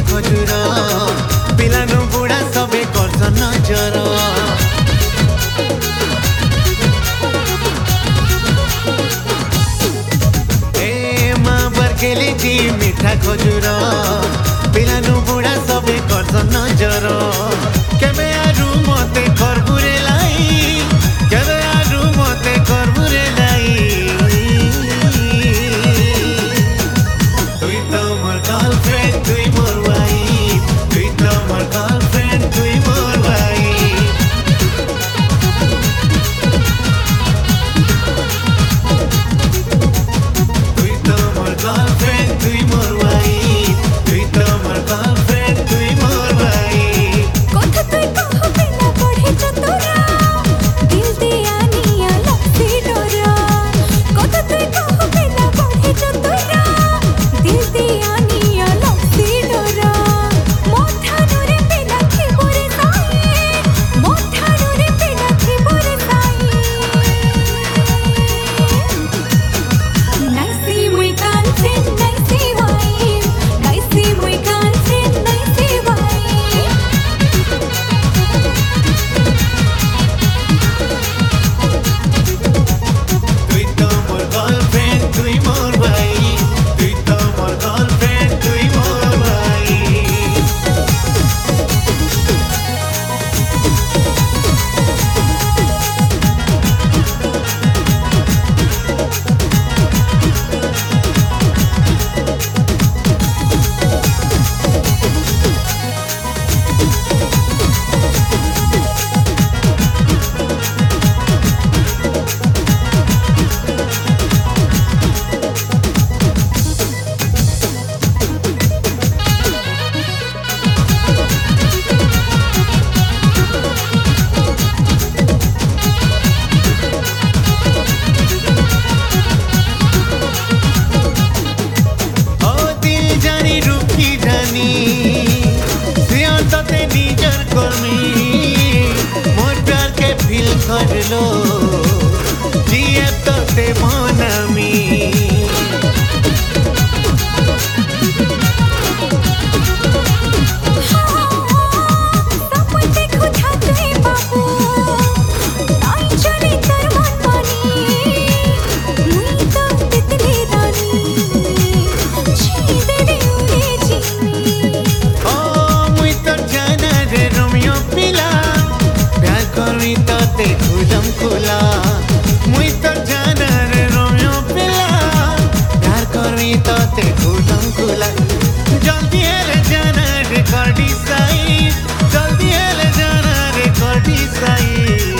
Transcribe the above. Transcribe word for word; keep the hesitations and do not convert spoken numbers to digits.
खजूर पिलानु बुढ़ा सबे करसन नजर ए माँ बरकेली जी मीठा खजूर पिलानु बुढ़ा सबे करसन नजर केबे आरु मते खरबुरे लाई केबे आरु मते खरबुरे लाई तुई तो मोर गर्लफ्रेंड तुई मोर वाइफ तुई तो मोर गर्लफ्रेंड तुई मोर वाइफ तुई तो मोर गर्लफ्रेंड तुई मोर वाइफ तुई तो मोर गर्लफ्रेंड तुई मोर वाइफ কথা তুই কহবে না পড়ে চতুরা দিল দিয়া নিয়া লাগছে ডরা কথা তুই কহবে না পড়ে চতুরা দিল দিয়া নিয়া লাগছে ডরা মোঠানুরে পেলা খিবরে সাই মোঠানুরে পেলা খিবরে সাই নাইসি মুই কনফিডেন্ট নাইসি ওয়াইফ নাইসি মুই কনফিডেন্ট নাইসি ওয়াইফ तुई तो मोर गर्लफ्रेंड तुई मोर वाइफ तुई तो मोर गर्लफ्रेंड तुई मोर वाइफ ओ दिल जानी रूपी जानी सियान तते निजर कर्मी मोर प्यार के फील कर लो जिए तते मनामी সাপোর্ট দেখো থাকলে বাবু তাই চলে তোর মন মানি মুই তো তিতলি রানী ছিঁদে দে উড়ে চিনি ओ मुई तो जाना रे रोमियो पिला प्यार करी तते खुलम खुला मुई तो जाना रे रोमियो पिला प्यार करी तते खुलम खुला जल्दी हेले जाना रे करडी साई जल्दी हेले जाना रे करडी साई